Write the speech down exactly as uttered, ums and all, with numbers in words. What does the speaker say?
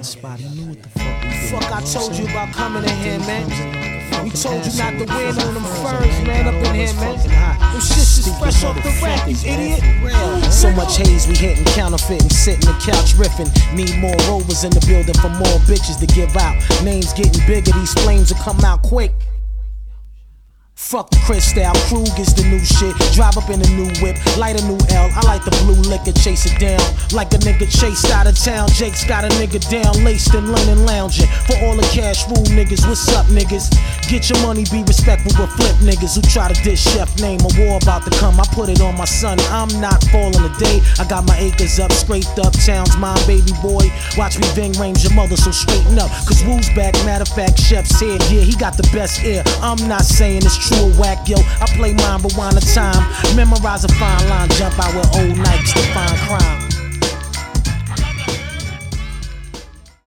spot. He knew what the fuck we did. Fuck, I told you about coming in here, man. We told you not to win on them furs, man, up in here, man. Them shits is fresh off the rack, you idiot. So much haze, we hitting counterfeiting, sitting the couch riffing. Need more rovers in the building for more bitches to give out. Names getting bigger, these flames will come out quick. Fuck the Cristal, Krug is the new shit. Drive up in a new whip, light a new L. I like the blue liquor, chase it down like a nigga chased out of town. Jake's got a nigga down, laced in London lounging. For all the cash rule niggas, what's up niggas? Get your money, be respectful with flip niggas who try to diss chef name. A war about to come, I put it on my son. I'm not falling today. I got my acres up, scraped up, towns mine, baby boy. Watch me Ving range your mother, so straighten up. Cause Woo's back, matter of fact, chef's here. Yeah, he got the best ear. I'm not saying it's true or whack, yo. I play mine, rewind the time. Memorize a fine line, jump out with old Nikes to find crime.